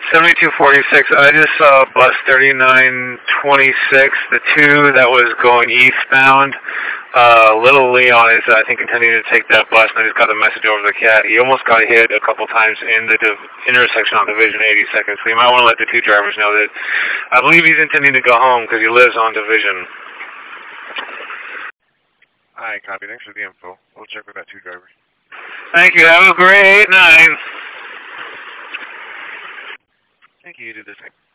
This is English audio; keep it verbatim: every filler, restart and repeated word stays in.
seventy-two forty-six, I just saw bus thirty-nine twenty-six, the two that was going eastbound. Uh, little Leon is, I think, intending to take that bus, and I just got a message over the cat. He almost got hit a couple times in the div intersection on Division eighty-second, so you might want to let the two drivers know that I believe he's intending to go home because he lives on Division. Alright, copy. Thanks for the info. We'll check with that two driver. Thank you. Have a great night. Thank you. You did the same.